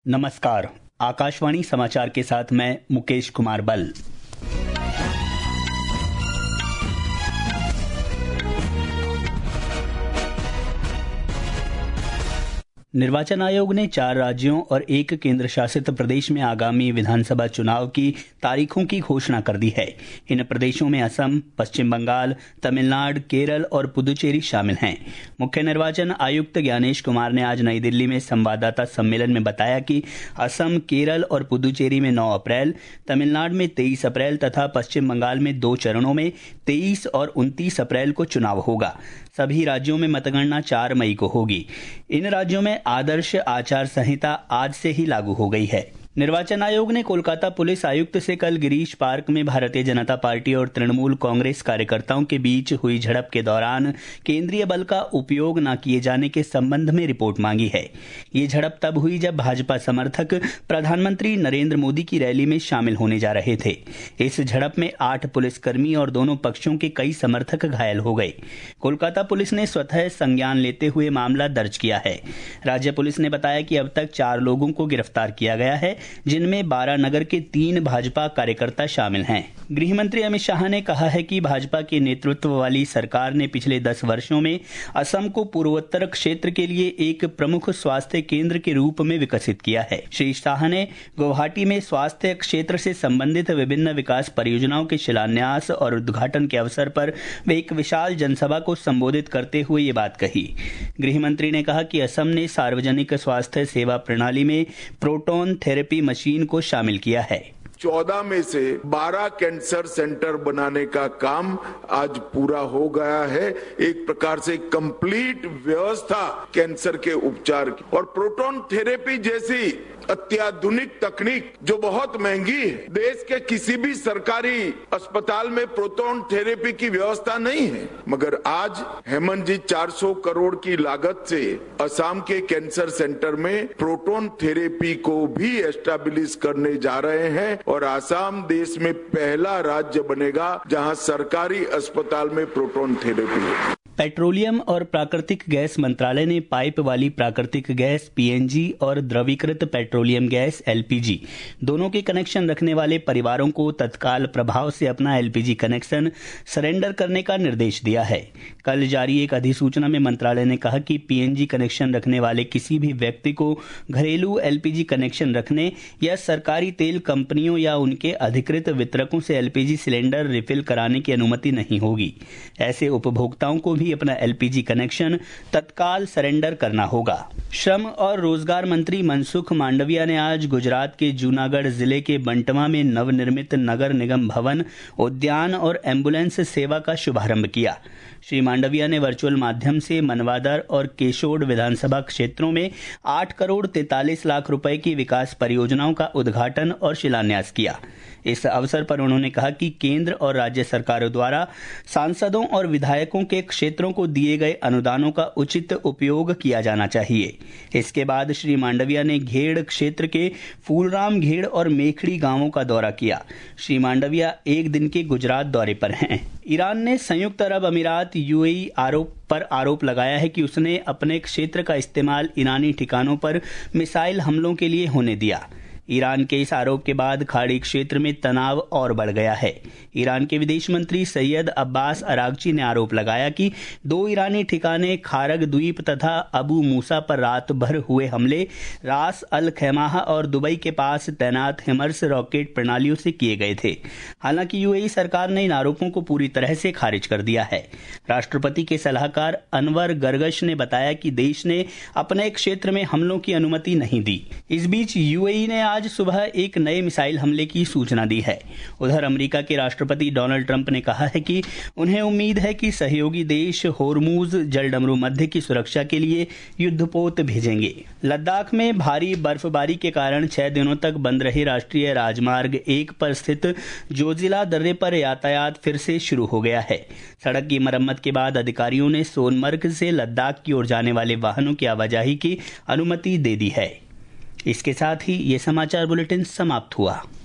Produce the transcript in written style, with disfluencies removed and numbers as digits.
नमस्कार। आकाशवाणी समाचार के साथ मैं मुकेश कुमार बल। निर्वाचन आयोग ने 4 राज्यों और 1 केंद्र शासित प्रदेश में आगामी विधानसभा चुनाव की तारीखों की घोषणा कर दी है। इन प्रदेशों में असम, पश्चिम बंगाल, तमिलनाडु, केरल और पुदुचेरी शामिल हैं। मुख्य निर्वाचन आयुक्त ज्ञानेश कुमार ने आज नई दिल्ली में संवाददाता सम्मेलन में बताया कि असम, केरल और पुदुचेरी में 9 अप्रैल, तमिलनाडु में 23 अप्रैल तथा पश्चिम बंगाल में 2 चरणों में 23 और 29 अप्रैल को चुनाव होगा। सभी राज्यों में मतगणना 4 मई को होगी। इन राज्यों में आदर्श आचार संहिता आज से ही लागू हो गई है। निर्वाचन आयोग ने कोलकाता पुलिस आयुक्त से कल गिरीश पार्क में भारतीय जनता पार्टी और तृणमूल कांग्रेस कार्यकर्ताओं के बीच हुई झड़प के दौरान केंद्रीय बल का उपयोग न किए जाने के संबंध में रिपोर्ट मांगी है। ये झड़प तब हुई जब भाजपा समर्थक प्रधानमंत्री नरेंद्र मोदी की रैली में शामिल होने जा रहे थे। इस झड़प में 8 पुलिसकर्मी और दोनों पक्षों के कई समर्थक घायल हो गए। कोलकाता पुलिस ने स्वतः संज्ञान लेते हुए मामला दर्ज किया है। राज्य पुलिस ने बताया कि अब तक 4 लोगों को गिरफ्तार किया गया है, जिनमें बारानगर के 3 भाजपा कार्यकर्ता शामिल हैं। गृह मंत्री अमित शाह ने कहा है कि भाजपा के नेतृत्व वाली सरकार ने पिछले 10 वर्षों में असम को पूर्वोत्तर क्षेत्र के लिए एक प्रमुख स्वास्थ्य केंद्र के रूप में विकसित किया है। श्री शाह ने गुवाहाटी में स्वास्थ्य क्षेत्र से संबंधित विभिन्न विकास परियोजनाओं के शिलान्यास और उद्घाटन के अवसर पर एक विशाल जनसभा को संबोधित करते हुए ये बात कही। गृह मंत्री ने कहा कि असम ने सार्वजनिक स्वास्थ्य सेवा प्रणाली में प्रोटॉन थेरेपी मशीन को शामिल किया है। 14 में से 12 कैंसर सेंटर बनाने का काम आज पूरा हो गया है। एक प्रकार से कंप्लीट व्यवस्था कैंसर के उपचार की और प्रोटॉन थेरेपी जैसी अत्याधुनिक तकनीक जो बहुत महंगी है। देश के किसी भी सरकारी अस्पताल में प्रोटॉन थेरेपी की व्यवस्था नहीं है, मगर आज हेमंत जी 400 करोड़ की लागत से असम के कैंसर सेंटर में प्रोटॉन थेरेपी को भी एस्टैब्लिश करने जा रहे हैं और असम देश में पहला राज्य बनेगा जहां सरकारी अस्पताल में प्रोटॉन थेरेपी है। पेट्रोलियम और प्राकृतिक गैस मंत्रालय ने पाइप वाली प्राकृतिक गैस पीएनजी और द्रवीकृत पेट्रोलियम गैस एलपीजी दोनों के कनेक्शन रखने वाले परिवारों को तत्काल प्रभाव से अपना एलपीजी कनेक्शन सरेंडर करने का निर्देश दिया है। कल जारी एक अधिसूचना में मंत्रालय ने कहा कि पीएनजी कनेक्शन रखने वाले किसी भी व्यक्ति को घरेलू एलपीजी कनेक्शन रखने या सरकारी तेल कंपनियों या उनके अधिकृत वितरकों से एलपीजी सिलेंडर रिफिल कराने की अनुमति नहीं होगी। ऐसे उपभोक्ताओं को भी अपना एलपीजी कनेक्शन तत्काल सरेंडर करना होगा। श्रम और रोजगार मंत्री मनसुख मांडविया ने आज गुजरात के जूनागढ़ जिले के बंटवा में नवनिर्मित नगर निगम भवन, उद्यान और एम्बुलेंस सेवा का शुभारंभ किया। श्री मांडविया ने वर्चुअल माध्यम से मनवादर और केशोड़ विधानसभा क्षेत्रों में 8 करोड़ 43 लाख रुपए की विकास परियोजनाओं का उद्घाटन और शिलान्यास किया। इस अवसर पर उन्होंने कहा कि केंद्र और राज्य सरकारों द्वारा सांसदों और विधायकों के क्षेत्रों को दिए गए अनुदानों का उचित उपयोग किया जाना चाहिए। इसके बाद श्री मांडविया ने घेड़ क्षेत्र के फूलराम घेड़ और मेखड़ी गांवों का दौरा किया। श्री मांडविया 1 दिन के गुजरात दौरे पर हैं। ईरान ने संयुक्त अरब अमीरात यूएई आरोप लगाया है कि उसने अपने क्षेत्र का इस्तेमाल ईरानी ठिकानों पर मिसाइल हमलों के लिए होने दिया। ईरान के इस आरोप के बाद खाड़ी क्षेत्र में तनाव और बढ़ गया है। ईरान के विदेश मंत्री सैयद अब्बास अरागची ने आरोप लगाया कि 2 ईरानी ठिकाने खारग द्वीप तथा अबू मूसा पर रात भर हुए हमले रास अल खैमाह और दुबई के पास तैनात हिमर्स रॉकेट प्रणालियों से किए गए थे। हालांकि यूएई सरकार ने इन आरोपों को पूरी तरह से खारिज कर दिया है। राष्ट्रपति के सलाहकार अनवर गरगश ने बताया कि देश ने अपने क्षेत्र में हमलों की अनुमति नहीं दी। इस बीच यूएई ने आज सुबह एक नए मिसाइल हमले की सूचना दी है। उधर अमेरिका के राष्ट्रपति डोनाल्ड ट्रंप ने कहा है कि उन्हें उम्मीद है कि सहयोगी देश होर्मुज जलडमरू मध्य की सुरक्षा के लिए युद्धपोत भेजेंगे। लद्दाख में भारी बर्फबारी के कारण 6 दिनों तक बंद रहे राष्ट्रीय राजमार्ग 1 पर स्थित जोजिला दर्रे पर यातायात फिर से शुरू हो गया है। सड़क की मरम्मत के बाद अधिकारियों ने सोनमर्ग से लद्दाख की ओर जाने वाले वाहनों की आवाजाही की अनुमति दे दी है। इसके साथ ही ये समाचार बुलेटिन समाप्त हुआ।